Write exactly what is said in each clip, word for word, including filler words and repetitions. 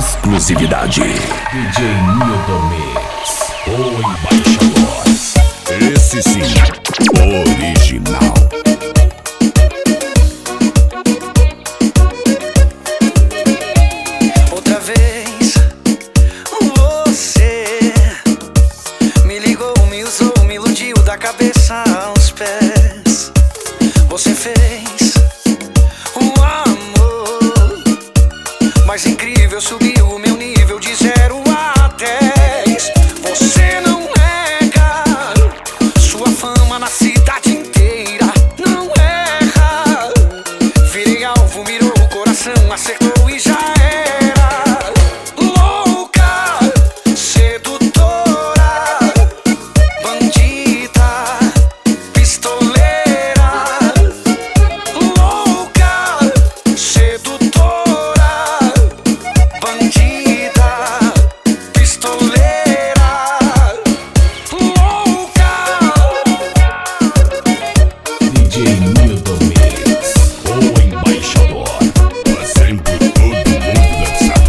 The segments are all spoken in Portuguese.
exclusividade. D J Nilton Mix, o embaixador. Esse sim, original. Outra vez você me ligou, me usou, me iludiu da cabeça aos pés. Você fez o amor mais incrível, subiu o meu nível de zero a dez. Você não nega sua fama na cidade inteira, não erra. Virei alvo, mirou o coração, acertou e já era. Louca, sedutora, bandida, pistoleira. Louca, sedutora, bandida, pistoleira. Louca. D J Nilton Mix, o embaixador. Fazendo todo mundo dançar.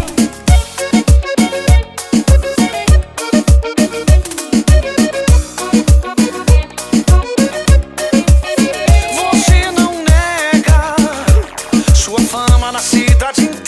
Você não nega sua fama na cidade inteira.